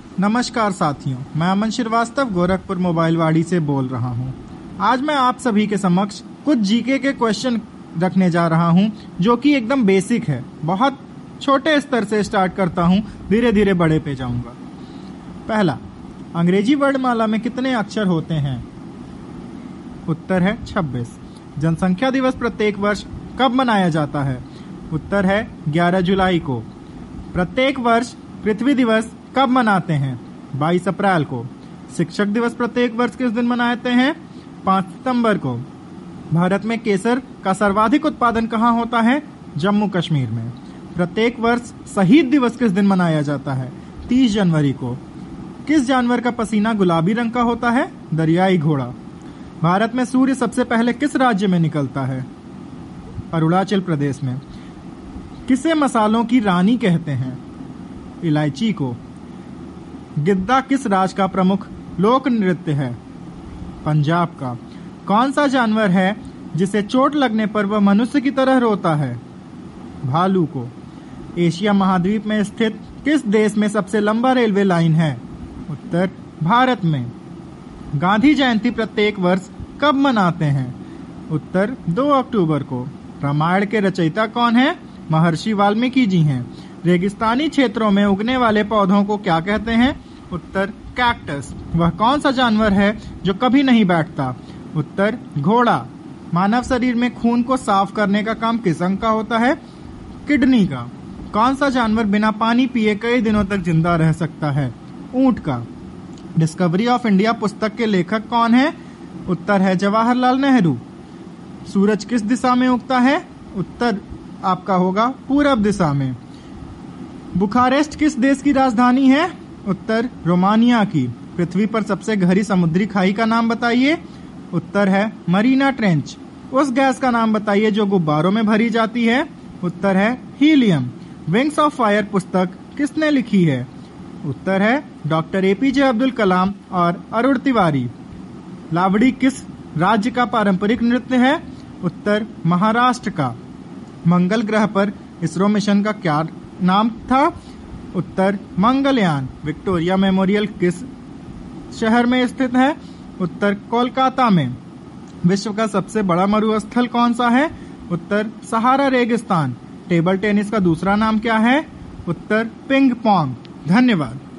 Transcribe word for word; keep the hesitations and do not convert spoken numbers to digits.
नमस्कार साथियों, मैं अमन श्रीवास्तव गोरखपुर मोबाइल वाड़ी से बोल रहा हूं। आज मैं आप सभी के समक्ष कुछ जीके के क्वेश्चन रखने जा रहा हूं, जो कि एकदम बेसिक है। बहुत छोटे स्तर से स्टार्ट करता हूं, धीरे धीरे बड़े पे जाऊंगा। पहला, अंग्रेजी वर्णमाला में कितने अक्षर होते हैं? उत्तर है छब्बीस। जनसंख्या दिवस प्रत्येक वर्ष कब मनाया जाता है? उत्तर है ग्यारह जुलाई को। प्रत्येक वर्ष पृथ्वी दिवस कब मनाते हैं? बाईस अप्रैल को। शिक्षक दिवस प्रत्येक वर्ष किस दिन मनाते हैं? पाँच सितंबर को। भारत में केसर का सर्वाधिक उत्पादन कहाँ होता है? जम्मू कश्मीर में। प्रत्येक वर्ष शहीद दिवस किस दिन मनाया जाता है? तीस जनवरी को। किस जानवर का पसीना गुलाबी रंग का होता है? दरियाई घोड़ा। भारत में सूर्य सबसे पहले किस राज्य में निकलता है? अरुणाचल प्रदेश में। किसे मसालों की रानी कहते हैं? इलायची को। गिद्दा किस राज्य का प्रमुख लोक नृत्य है? पंजाब का। कौन सा जानवर है जिसे चोट लगने पर वह मनुष्य की तरह रोता है? भालू को। एशिया महाद्वीप में स्थित किस देश में सबसे लंबा रेलवे लाइन है? उत्तर भारत में। गांधी जयंती प्रत्येक वर्ष कब मनाते हैं? उत्तर दो अक्टूबर को। रामायण के रचयिता कौन है? महर्षि वाल्मीकि जी हैं। रेगिस्तानी क्षेत्रों में उगने वाले पौधों को क्या कहते हैं? उत्तर कैक्टस। वह कौन सा जानवर है जो कभी नहीं बैठता? उत्तर घोड़ा। मानव शरीर में खून को साफ करने का काम किस अंग का होता है? किडनी का। कौन सा जानवर बिना पानी पिए कई दिनों तक जिंदा रह सकता है? ऊंट का। डिस्कवरी ऑफ इंडिया पुस्तक के लेखक कौन है? उत्तर है जवाहरलाल नेहरू। सूरज किस दिशा में उगता है? उत्तर आपका होगा पूरब दिशा में। बुखारेस्ट किस देश की राजधानी है? उत्तर रोमानिया की। पृथ्वी पर सबसे गहरी समुद्री खाई का नाम बताइए। उत्तर है मरीना ट्रेंच। उस गैस का नाम बताइए जो गुब्बारों में भरी जाती है। उत्तर है हीलियम। विंग्स ऑफ फायर पुस्तक किसने लिखी है? उत्तर है डॉक्टर एपीजे अब्दुल कलाम और अरुण तिवारी। लावड़ी किस राज्य का पारंपरिक नृत्य है? उत्तर महाराष्ट्र का। मंगल ग्रह पर इसरो मिशन का क्या नाम था? उत्तर मंगलयान। विक्टोरिया मेमोरियल किस शहर में स्थित है? उत्तर कोलकाता में। विश्व का सबसे बड़ा मरुस्थल कौन सा है? उत्तर सहारा रेगिस्तान। टेबल टेनिस का दूसरा नाम क्या है? उत्तर पिंग पोंग। धन्यवाद।